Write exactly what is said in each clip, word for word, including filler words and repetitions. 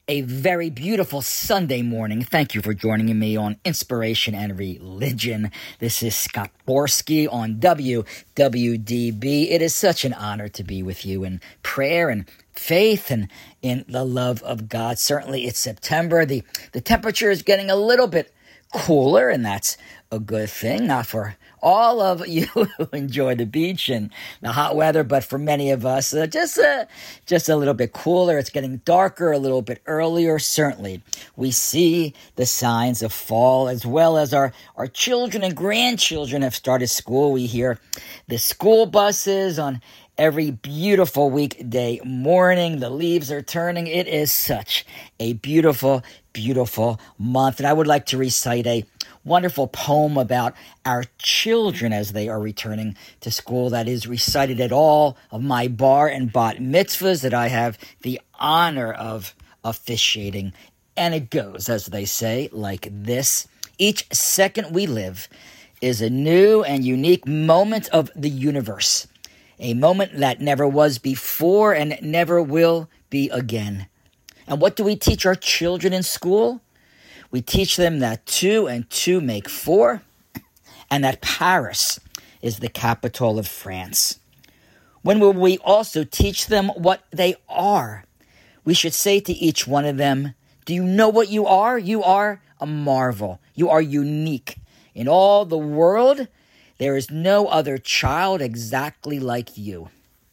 A very beautiful Sunday morning. Thank you for joining me on Inspiration and Religion. This is Scott Borsky on W W D B. It is such an honor to be with you in prayer and faith and in the love of God. Certainly it's September. The, the temperature is getting a little bit cooler, and that's a good thing. Not for all of you who enjoy the beach and the hot weather, but for many of us, uh, just, uh, just a little bit cooler. It's getting darker a little bit earlier. Certainly, we see the signs of fall, as well as our, our children and grandchildren have started school. We hear the school buses on every beautiful weekday morning. The leaves are turning. It is such a beautiful, beautiful month. And I would like to recite a wonderful poem about our children as they are returning to school that is recited at all of my bar and bat mitzvahs that I have the honor of officiating. And it goes, as they say, like this. Each second we live is a new and unique moment of the universe, a moment that never was before and never will be again. And what do we teach our children in school? We teach them that two and two make four, and that Paris is the capital of France. When will we also teach them what they are? We should say to each one of them, do you know what you are? You are a marvel. You are unique. In all the world, there is no other child exactly like you.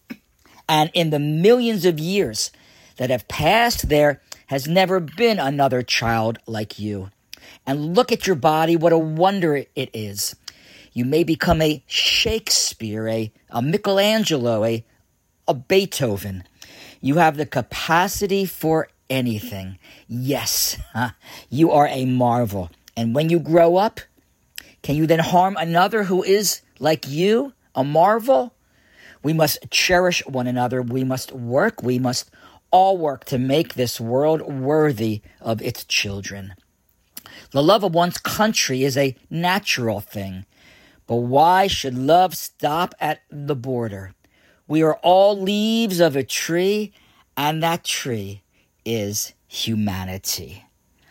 And in the millions of years that have passed, there has never been another child like you. And look at your body, what a wonder it is. You may become a Shakespeare, a, a Michelangelo, a, a Beethoven. You have the capacity for anything. Yes, you are a marvel. And when you grow up, can you then harm another who is like you, a marvel? We must cherish one another. We must work. We must all work to make this world worthy of its children. The love of one's country is a natural thing, but why should love stop at the border? We are all leaves of a tree, and that tree is humanity.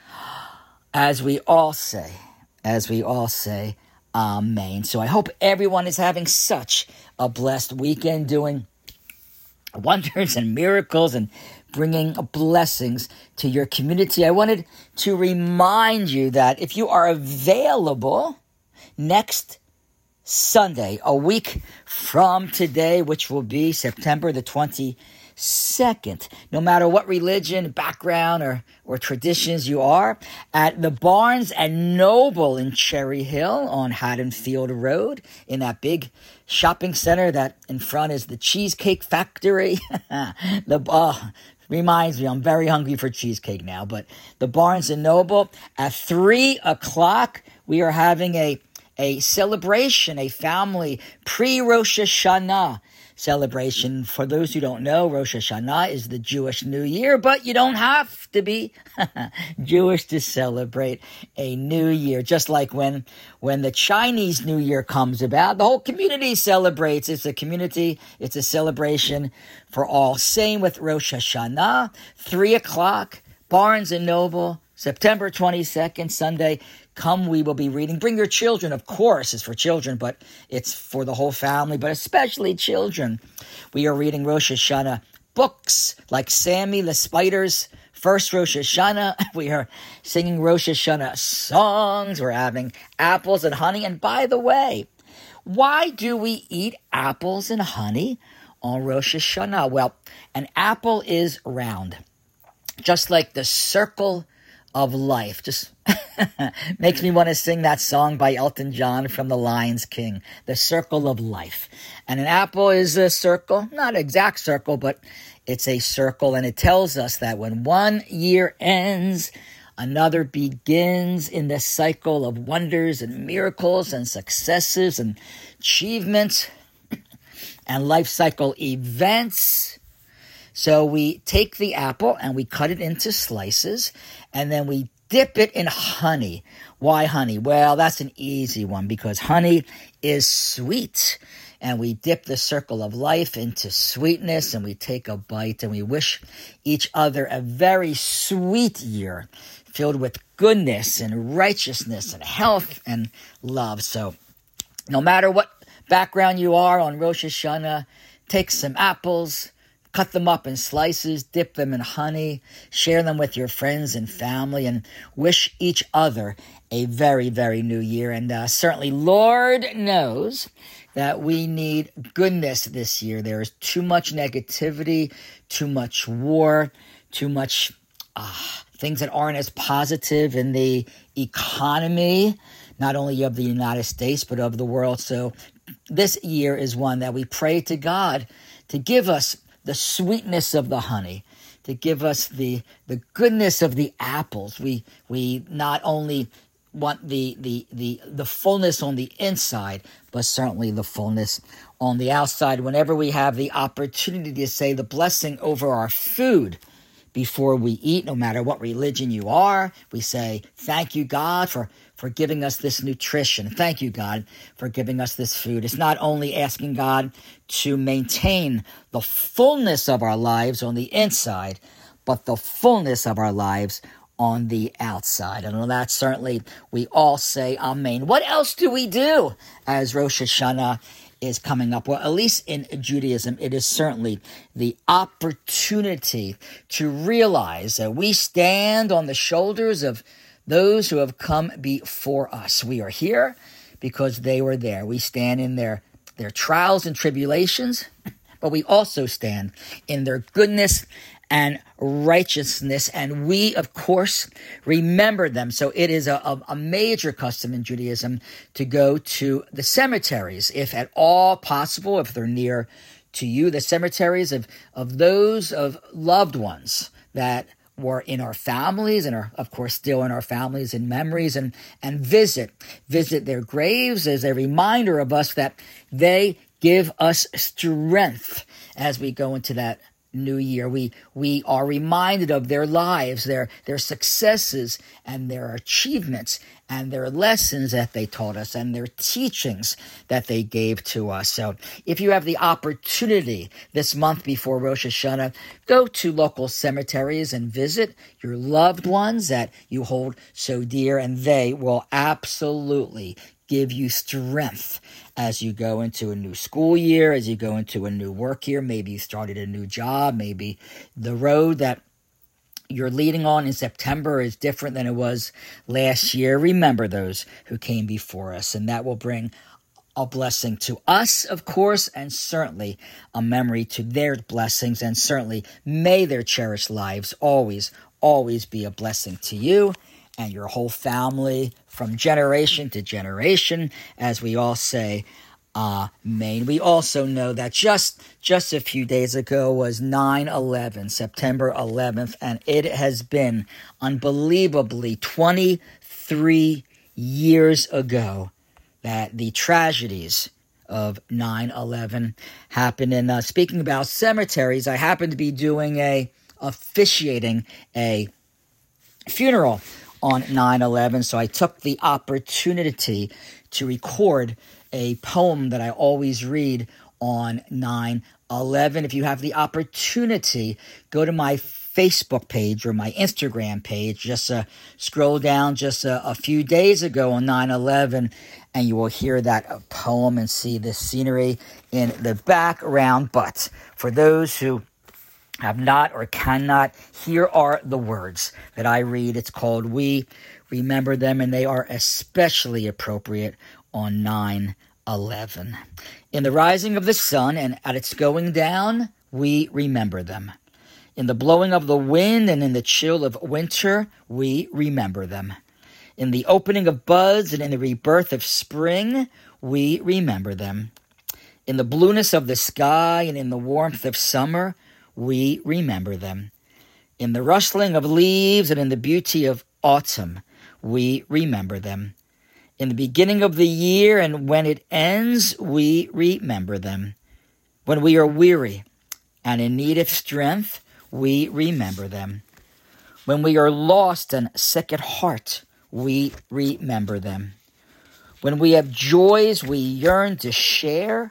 As we all say, as we all say, amen. So I hope everyone is having such a blessed weekend, doing wonders and miracles and bringing blessings to your community. I wanted to remind you that if you are available next Sunday, a week from today, which will be September the twenty-second, no matter what religion, background, or, or traditions you are, at the Barnes and Noble in Cherry Hill on Haddonfield Road, in that big shopping center that in front is the Cheesecake Factory. the uh, reminds me, I'm very hungry for cheesecake now, but the Barnes and Noble at three o'clock, we are having a, a celebration, a family pre-Rosh Hashanah celebration. For those who don't know, Rosh Hashanah is the Jewish New Year, but you don't have to be Jewish to celebrate a New Year. Just like when, when the Chinese New Year comes about, the whole community celebrates. It's a community, it's a celebration for all. Same with Rosh Hashanah, three o'clock, Barnes and Noble, September twenty-second, Sunday. Come, we will be reading. Bring your children, of course, it's for children, but it's for the whole family, but especially children. We are reading Rosh Hashanah books like Sammy the Spider's first Rosh Hashanah. We are singing Rosh Hashanah songs. We're having apples and honey. And by the way, why do we eat apples and honey on Rosh Hashanah? Well, an apple is round, just like the circle of life. Just makes me want to sing that song by Elton John from The Lion King, The Circle of Life. And an apple is a circle, not an exact circle, but it's a circle. And it tells us that when one year ends, another begins in the cycle of wonders and miracles and successes and achievements and life cycle events. So we take the apple and we cut it into slices, and then we dip it in honey. Why honey? Well, that's an easy one, because honey is sweet. and we dip the circle of life into sweetness, and we take a bite, and we wish each other a very sweet year filled with goodness and righteousness and health and love. So no matter what background you are on Rosh Hashanah, take some apples, cut them up in slices, dip them in honey, share them with your friends and family, and wish each other a very, very new year. And uh, certainly, Lord knows that we need goodness this year. There is too much negativity, too much war, too much uh, things that aren't as positive in the economy, not only of the United States, but of the world. So this year is one that we pray to God to give us the sweetness of the honey, to give us the the goodness of the apples. We we not only want the the the the fullness on the inside, but certainly the fullness on the outside. Whenever we have the opportunity to say the blessing over our food before we eat, no matter what religion you are, we say, thank you, God, for, for giving us this nutrition. Thank you, God, for giving us this food. It's not only asking God to maintain the fullness of our lives on the inside, but the fullness of our lives on the outside. And on that, certainly, we all say amen. What else do we do as Rosh Hashanah is coming up? Well, at least in Judaism, it is certainly the opportunity to realize that we stand on the shoulders of those who have come before us. We are here because they were there. We stand in their, their trials and tribulations, but we also stand in their goodness and righteousness, and we, of course, remember them. So it is a, a, a major custom in Judaism to go to the cemeteries, if at all possible, if they're near to you, the cemeteries of, of those of loved ones that were in our families and are, of course, still in our families and memories, and, and visit, visit their graves as a reminder of us that they give us strength as we go into that new year. We we are reminded of their lives, their their successes and their achievements and their lessons that they taught us and their teachings that they gave to us. So if you have the opportunity this month before Rosh Hashanah, go to local cemeteries and visit your loved ones that you hold so dear, and they will absolutely give you strength as you go into a new school year, as you go into a new work year. Maybe you started a new job. Maybe the road that you're leading on in September is different than it was last year. Remember those who came before us, and that will bring a blessing to us, of course, and certainly a memory to their blessings, and certainly may their cherished lives always, always be a blessing to you and your whole family from generation to generation, as we all say, amen. We also know that just, just a few days ago was nine eleven, September eleventh, and it has been unbelievably twenty-three years ago that the tragedies of nine eleven happened. And uh, speaking about cemeteries, I happened to be doing a, officiating a funeral on nine eleven, so I took the opportunity to record a poem that I always read on nine eleven. If you have the opportunity, go to my Facebook page or my Instagram page. Just uh, scroll down just a, a few days ago on nine eleven, and you will hear that uh, poem and see the scenery in the background. But for those who have not or cannot, here are the words that I read. It's called We Remember Them, and they are especially appropriate on nine eleven. In the rising of the sun and at its going down, we remember them. In the blowing of the wind and in the chill of winter, we remember them. In the opening of buds and in the rebirth of spring, we remember them. In the blueness of the sky and in the warmth of summer, we remember them. In the rustling of leaves and in the beauty of autumn, we remember them. In the beginning of the year and when it ends, we remember them. When we are weary and in need of strength, we remember them. When we are lost and sick at heart, we remember them. When we have joys we yearn to share,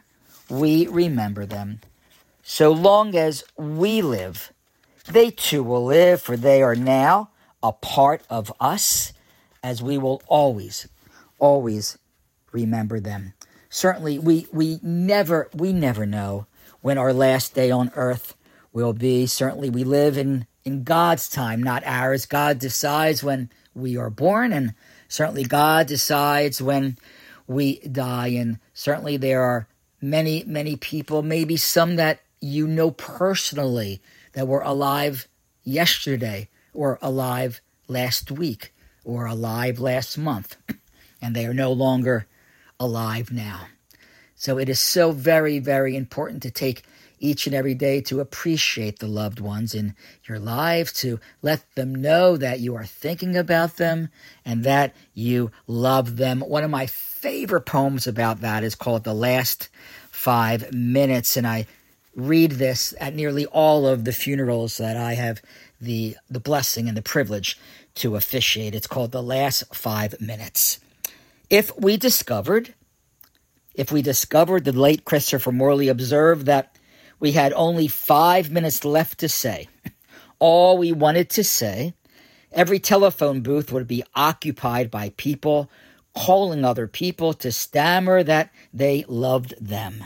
we remember them. So long as we live, they too will live, for they are now a part of us, as we will always, always remember them. Certainly, we, we never we never know when our last day on earth will be. Certainly, we live in, in God's time, not ours. God decides when we are born, and certainly God decides when we die. And certainly there are many, many people, maybe some that you know personally, that were alive yesterday or alive last week or alive last month, and they are no longer alive now. So it is so very, very important to take each and every day to appreciate the loved ones in your life, to let them know that you are thinking about them and that you love them. One of my favorite poems about that is called The Last Five Minutes, and I read this at nearly all of the funerals that I have the, the blessing and the privilege to officiate. It's called The Last Five Minutes. If we discovered, if we discovered, the late Christopher Morley observed, that we had only five minutes left to say all we wanted to say, every telephone booth would be occupied by people calling other people to stammer that they loved them.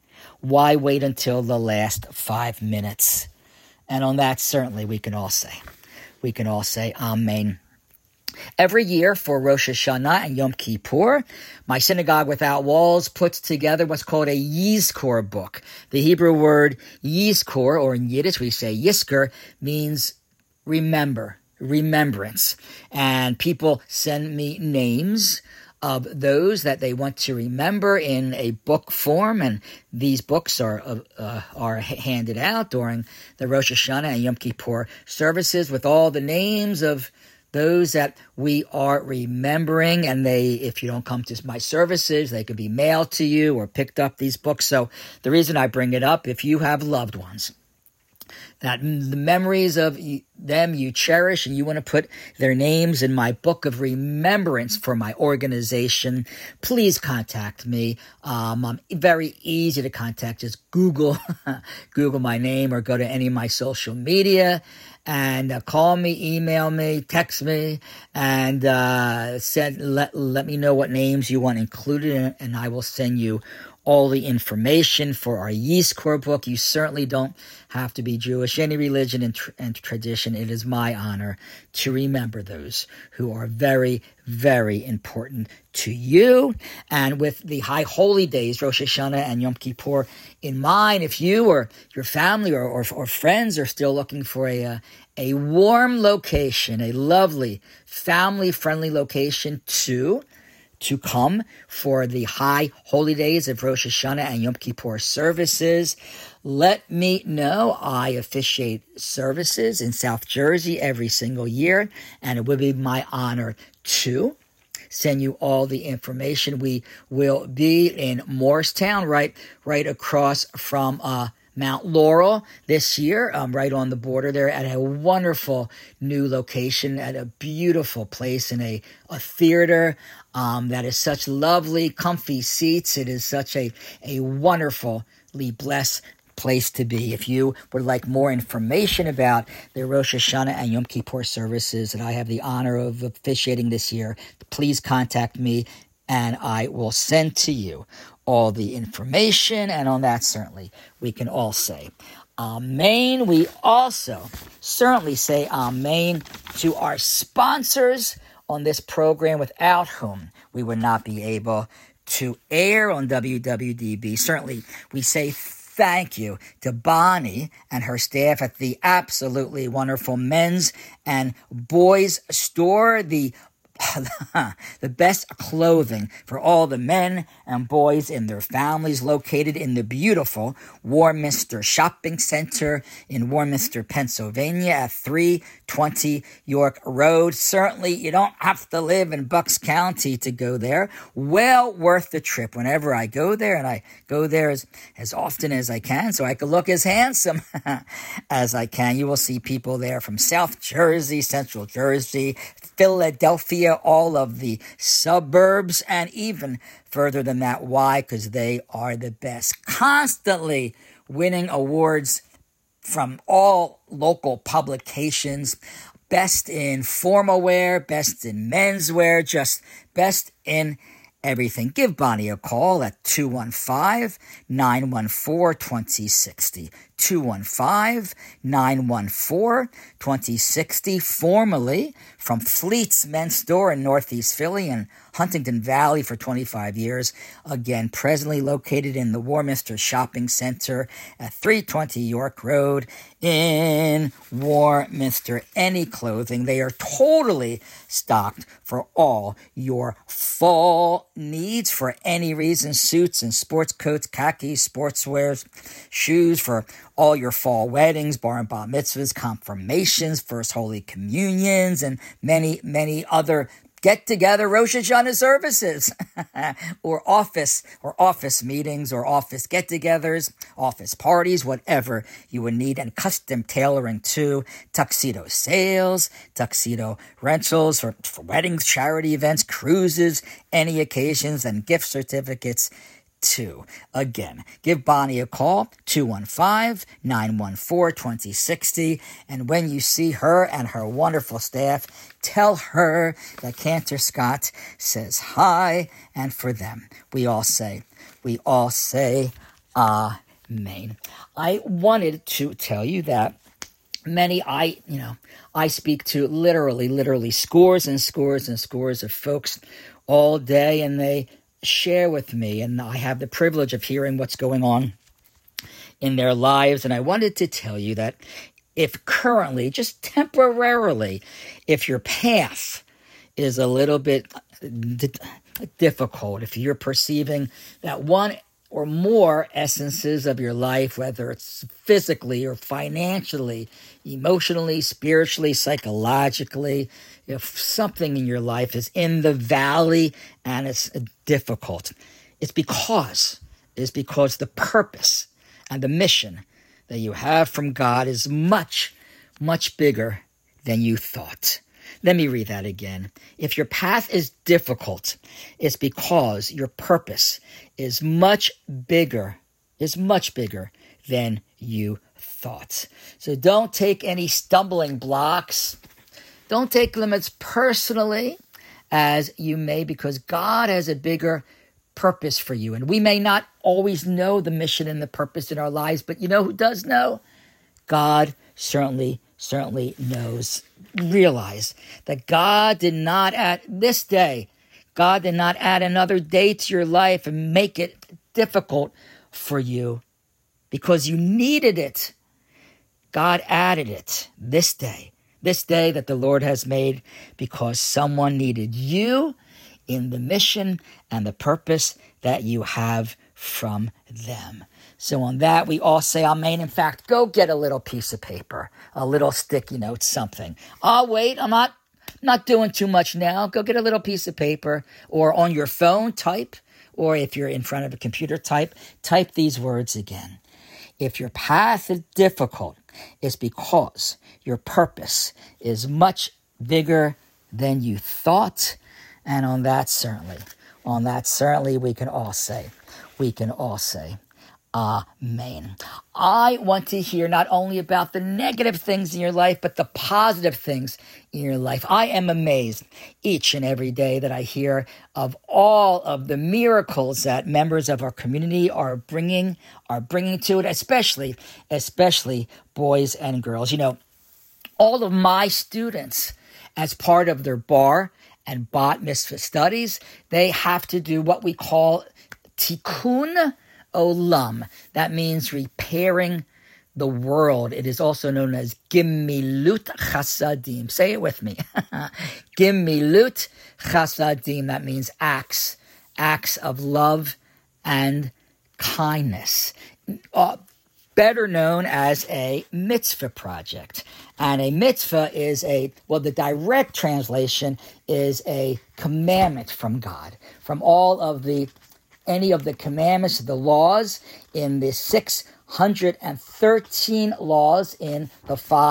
Why wait until the last five minutes? And on that, certainly we can all say, we can all say Amen. Every year for Rosh Hashanah and Yom Kippur, my Synagogue Without Walls puts together what's called a Yizkor book. The Hebrew word Yizkor, or in Yiddish we say Yizkor, means remember, remembrance. And people send me names of those that they want to remember in a book form, and these books are uh, are handed out during the Rosh Hashanah and Yom Kippur services with all the names of those that we are remembering. And they, if you don't come to my services, they could be mailed to you or picked up, these books. So the reason I bring it up, if you have loved ones that the memories of them you cherish and you want to put their names in my book of remembrance for my organization, please contact me. Um, I'm very easy to contact. Just Google, Google my name, or go to any of my social media and uh, call me, email me, text me, and uh, send, let, let me know what names you want included in it, and I will send you all the information for our Yizkor book. You certainly don't have to be Jewish, any religion and, tr- and tradition. It is my honor to remember those who are very, very important to you. And with the high holy days, Rosh Hashanah and Yom Kippur, in mind, if you or your family or, or, or friends are still looking for a, a, a warm location, a lovely, family-friendly location to to come for the high holy days of Rosh Hashanah and Yom Kippur services, let me know. I officiate services in South Jersey every single year, and it would be my honor to send you all the information. We will be in Morristown, right, right across from uh, Mount Laurel this year, um, right on the border there, at a wonderful new location, at a beautiful place in a, a theater um, that is such lovely, comfy seats. It is such a, a wonderfully blessed place to be. If you would like more information about the Rosh Hashanah and Yom Kippur services that I have the honor of officiating this year, please contact me and I will send to you all the information. And on that, certainly, we can all say Amen. We also certainly say Amen to our sponsors on this program, without whom we would not be able to air on W W D B. Certainly, we say thank you to Bonnie and her staff at the absolutely wonderful men's and boys store, the the best clothing for all the men and boys and their families, located in the beautiful Warminster Shopping Center in Warminster, Pennsylvania at three twenty York Road. Certainly, you don't have to live in Bucks County to go there. Well worth the trip. Whenever I go there, and I go there as, as often as I can so I can look as handsome as I can, you will see people there from South Jersey, Central Jersey, Philadelphia, area, all of the suburbs, and even further than that. Why? Because they are the best. Constantly winning awards from all local publications. Best in formal wear, best in menswear, just best in everything. Give Bonnie a call at two one five, nine one four, two zero six zero. two one five, nine one four, two zero six zero. Formerly from Fleet's Men's Store in Northeast Philly and Huntington Valley for twenty-five years. Again, presently located in the Warminster Shopping Center at three twenty York Road in Warminster. Any clothing, they are totally stocked for all your fall needs for any reason. Suits and sports coats, khakis, sportswears, shoes for all your fall weddings, bar and bat mitzvahs, confirmations, first holy communions, and many, many other get-together Rosh Hashanah services, or office, or office meetings, or office get-togethers, office parties, whatever you would need, and custom tailoring too, tuxedo sales, tuxedo rentals for, for weddings, charity events, cruises, any occasions, and gift certificates too. Again, give Bonnie a call, two one five, nine one four, two zero six zero, and when you see her and her wonderful staff, tell her that Cantor Scott says hi, and for them, we all say, we all say, amen. I wanted to tell you that many, I, you know, I speak to literally, literally scores and scores and scores of folks all day, and they share with me, and I have the privilege of hearing what's going on in their lives. And I wanted to tell you that if currently, just temporarily, if your path is a little bit d- difficult, if you're perceiving that one or more essences of your life, whether it's physically or financially, emotionally, spiritually, psychologically, if something in your life is in the valley and it's difficult, it's because, it's because the purpose and the mission that you have from God is much, much bigger than you thought. Let me read that again. If your path is difficult, it's because your purpose is much bigger, is much bigger than you thought. So don't take any stumbling blocks. Don't take them as personally as you may, because God has a bigger purpose for you. And we may not always know the mission and the purpose in our lives, but you know who does know? God certainly, certainly knows. Realize that God did not add this day, God did not add another day to your life and make it difficult for you because you needed it. God added it this day, this day that the Lord has made because someone needed you in the mission and the purpose that you have from them. So on that, we all say amen. In fact, go get a little piece of paper, a little sticky note, something. I'll wait. I'm not, not doing too much now. Go get a little piece of paper, or on your phone, type, or if you're in front of a computer, type, type these words again. If your path is difficult, it's because your purpose is much bigger than you thought. And on that, certainly, on that, certainly, we can all say, we can all say, amen. I want to hear not only about the negative things in your life, but the positive things in your life. I am amazed each and every day that I hear of all of the miracles that members of our community are bringing, are bringing to it, especially, especially boys and girls. You know, all of my students, as part of their bar and bat mitzvah studies, they have to do what we call tikkun olam. That means repairing the world. It is also known as gimilut chasadim. Say it with me. Gimilut chasadim. That means acts, acts of love and kindness. Uh, better known as a mitzvah project. And a mitzvah is a, well, the direct translation is a commandment from God. From all of the any of the commandments, the laws in the six hundred thirteen laws in the five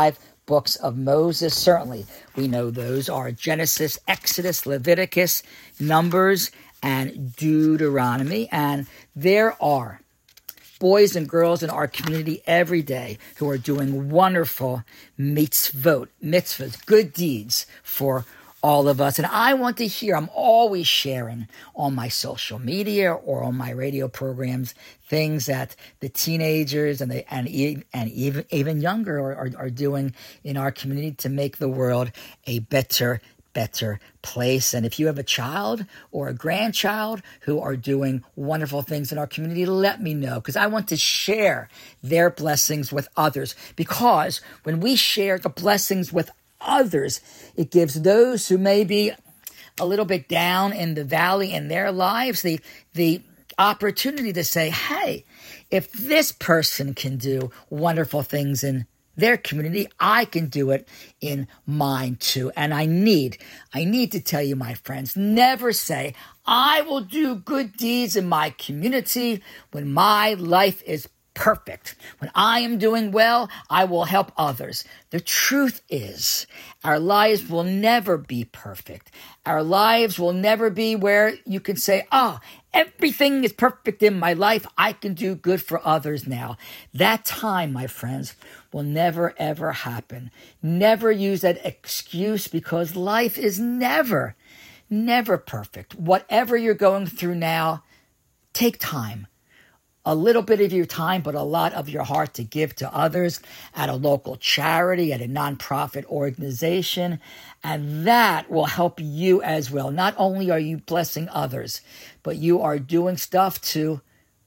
books of Moses. Certainly, we know those are Genesis, Exodus, Leviticus, Numbers, and Deuteronomy. And there are boys and girls in our community every day who are doing wonderful mitzvot, mitzvahs, good deeds for all of us. And I want to hear, I'm always sharing on my social media or on my radio programs, things that the teenagers and the, and, and even, even younger are, are, are doing in our community to make the world a better better place. And if you have a child or a grandchild who are doing wonderful things in our community, let me know, because I want to share their blessings with others. Because when we share the blessings with others, it gives those who may be a little bit down in the valley in their lives the the opportunity to say, hey, if this person can do wonderful things in their community, I can do it in mine too. And I need, I need to tell you, my friends, never say, I will do good deeds in my community when my life is perfect. When I am doing well, I will help others. The truth is, our lives will never be perfect. Our lives will never be where you can say, oh, everything is perfect in my life. I can do good for others now. That time, my friends, will never, ever happen. Never use that excuse, because life is never, never perfect. Whatever you're going through now, take time. A little bit of your time, but a lot of your heart to give to others at a local charity, at a nonprofit organization. And that will help you as well. Not only are you blessing others, but you are doing stuff to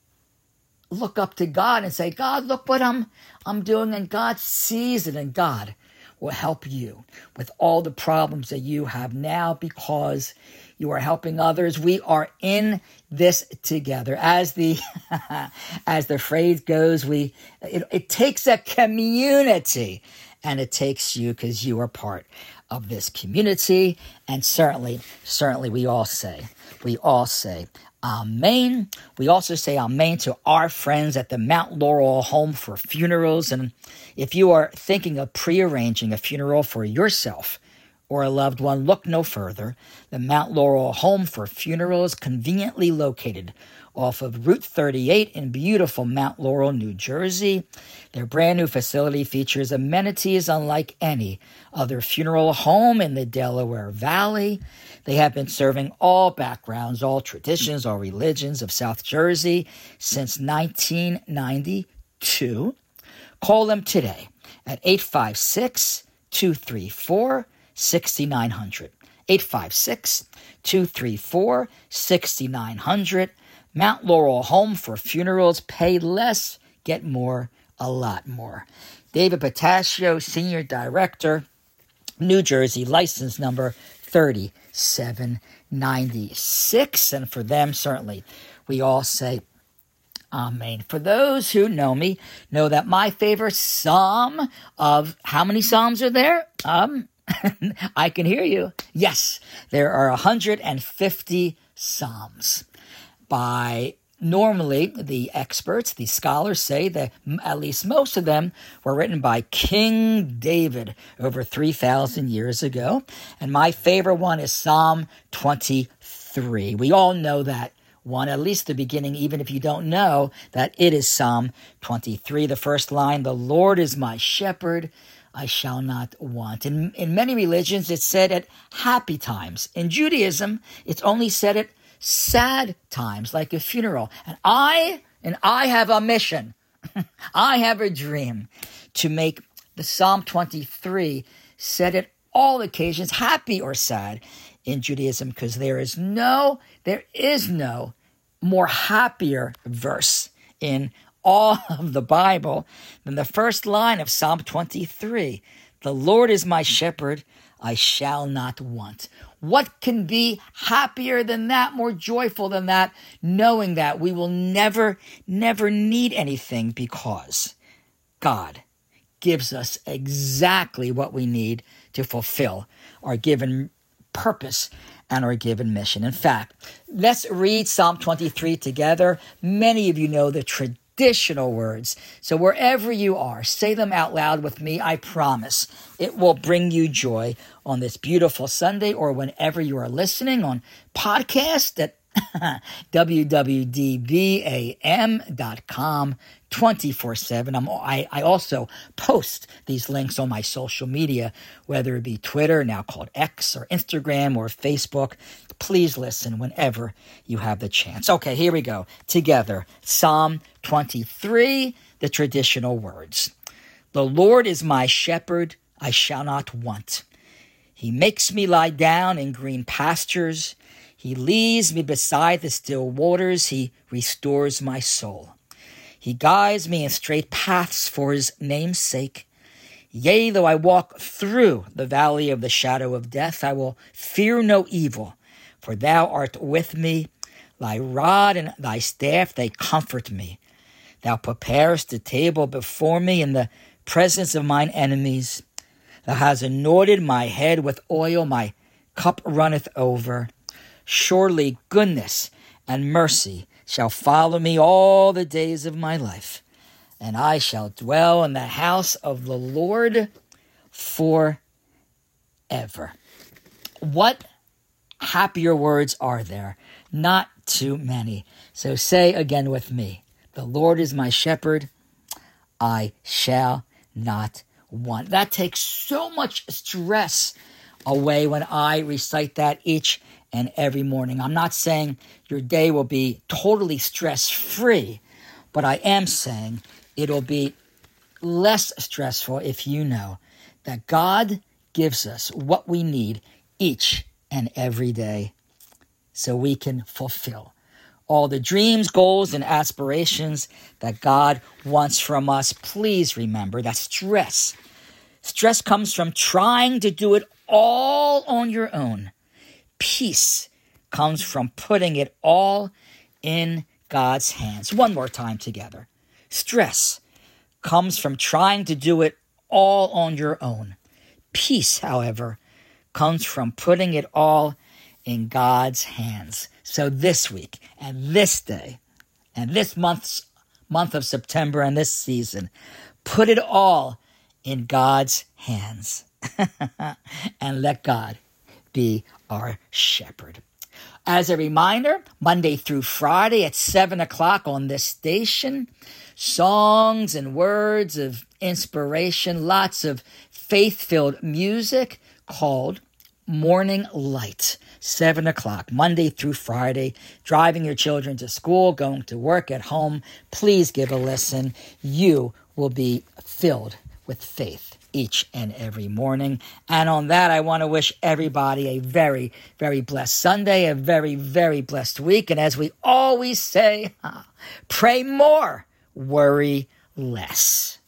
look up to God and say, God, look what I'm I'm doing. And God sees it, and God will help you with all the problems that you have now, because you are helping others. We are in this together. As the as the phrase goes, we it, it takes a community, and it takes you, because you are part of this community. And certainly, certainly we all say, we all say, Amen. We also say amen to our friends at the Mount Laurel Home for Funerals. And if you are thinking of prearranging a funeral for yourself or a loved one, look no further. The Mount Laurel Home for Funerals, conveniently located off of Route thirty-eight in beautiful Mount Laurel, New Jersey. Their brand new facility features amenities unlike any other funeral home in the Delaware Valley. They have been serving all backgrounds, all traditions, all religions of South Jersey since nineteen ninety-two. Call them today at eight five six, two three four, six nine zero zero. eight five six, two three four, six nine zero zero. Mount Laurel Home for Funerals. Pay less, get more, a lot more. David Patashio, Senior Director, New Jersey, license number thirty-seven ninety-six. And for them, certainly, we all say amen. For those who know me, know that my favorite psalm of, how many psalms are there? Um, I can hear you. Yes, there are one hundred fifty psalms. By normally, the experts, the scholars say that at least most of them were written by King David over three thousand years ago. And my favorite one is Psalm twenty-three. We all know that one, at least the beginning, even if you don't know that it is Psalm twenty-three. The first line, the Lord is my shepherd, I shall not want. In, in many religions, it's said at happy times. In Judaism, it's only said at sad times, like a funeral. And I, and I have a mission. I have a dream to make the Psalm twenty-three said at all occasions, happy or sad, in Judaism, because there is no, there is no more happier verse in all of the Bible than the first line of Psalm twenty-three. The Lord is my shepherd, I shall not want. What can be happier than that, more joyful than that, knowing that we will never, never need anything, because God gives us exactly what we need to fulfill our given purpose and our given mission. In fact, let's read Psalm twenty-three together. Many of you know the tradition. traditional words. So wherever you are, say them out loud with me. I promise it will bring you joy on this beautiful Sunday, or whenever you are listening on podcast at w w d b a m dot com twenty-four seven. I'm, I, I also post these links on my social media, whether it be Twitter, now called X, or Instagram, or Facebook. Please listen whenever you have the chance. Okay, here we go. Together, Psalm twenty-three, the traditional words. The Lord is my shepherd, I shall not want. He makes me lie down in green pastures. He leads me beside the still waters. He restores my soul. He guides me in straight paths for his name's sake. Yea, though I walk through the valley of the shadow of death, I will fear no evil, for thou art with me. Thy rod and thy staff, they comfort me. Thou preparest the table before me in the presence of mine enemies. Thou hast anointed my head with oil, my cup runneth over. Surely goodness and mercy shall follow me all the days of my life, and I shall dwell in the house of the Lord forever. What happier words are there? Not too many. So say again with me, the Lord is my shepherd, I shall not want. That takes so much stress away when I recite that each and every morning. I'm not saying your day will be totally stress-free, but I am saying it'll be less stressful if you know that God gives us what we need each and every day so we can fulfill all the dreams, goals, and aspirations that God wants from us. Please remember that stress, stress comes from trying to do it all on your own. Peace comes from putting it all in God's hands. One more time together. Stress comes from trying to do it all on your own. Peace, however, comes from putting it all in God's hands. So this week and this day and this month's month of September and this season, put it all in God's hands and let God be our shepherd. As a reminder, Monday through Friday at seven o'clock on this station, songs and words of inspiration, lots of faith-filled music called Morning Light. seven o'clock, Monday through Friday, driving your children to school, going to work, at home. Please give a listen. You will be filled with faith each and every morning. And on that, I want to wish everybody a very, very blessed Sunday, a very, very blessed week. And as we always say, pray more, worry less.